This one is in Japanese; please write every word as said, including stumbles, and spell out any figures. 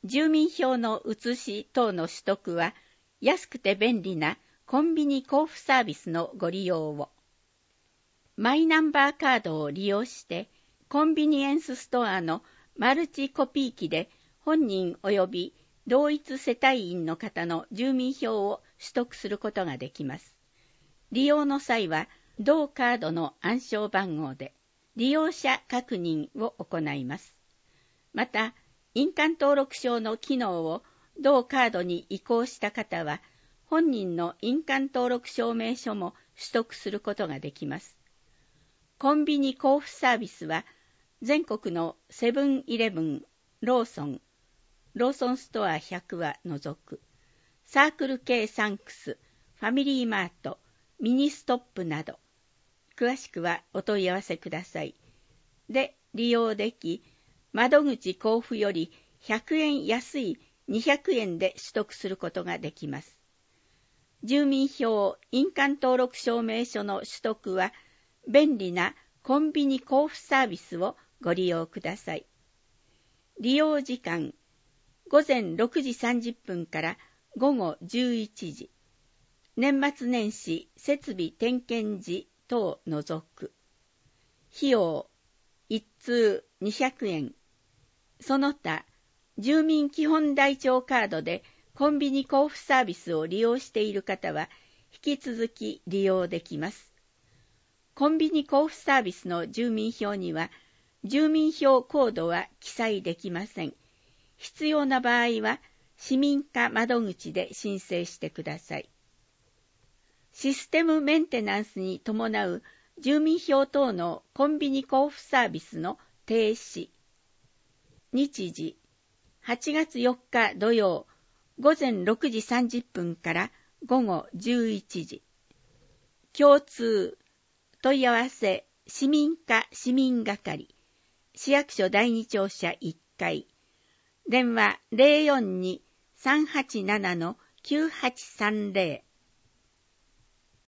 住民票の写し等の取得は、安くて便利なコンビニ交付サービスのご利用を。マイナンバーカードを利用して、コンビニエンスストアのマルチコピー機で本人及び同一世帯員の方の住民票を取得することができます。利用の際は、同カードの暗証番号で利用者確認を行います。また、印鑑登録証の機能を同カードに移行した方は、本人の印鑑登録証明書も取得することができます。コンビニ交付サービスは、全国のセブンイレブン、ローソン、ローソンストアひゃくは除く、サークル系サンクス、ファミリーマート、ミニストップなど、詳しくはお問い合わせください。で、利用でき、窓口交付よりひゃくえん安いにひゃくえんで取得することができます。住民票、印鑑登録証明書の取得は、便利なコンビニ交付サービスをご利用ください。利用時間、ごぜんろくじさんじゅっぷんからごごじゅういちじ。年末年始設備点検時等除く。費用、一通にひゃくえん。その他、住民基本台帳カードでコンビニ交付サービスを利用している方は、引き続き利用できます。コンビニ交付サービスの住民票には、住民票コードは記載できません。必要な場合は、市民課窓口で申請してください。システムメンテナンスに伴う住民票等のコンビニ交付サービスの停止。日時、はちがつよっか土曜、ごぜんろくじさんじゅっぷんからごごじゅういちじ。共通、問い合わせ、市民課市民係、市役所第二庁舎いっかい、電話 ゼロよんに さんはちなな きゅうはちさんゼロ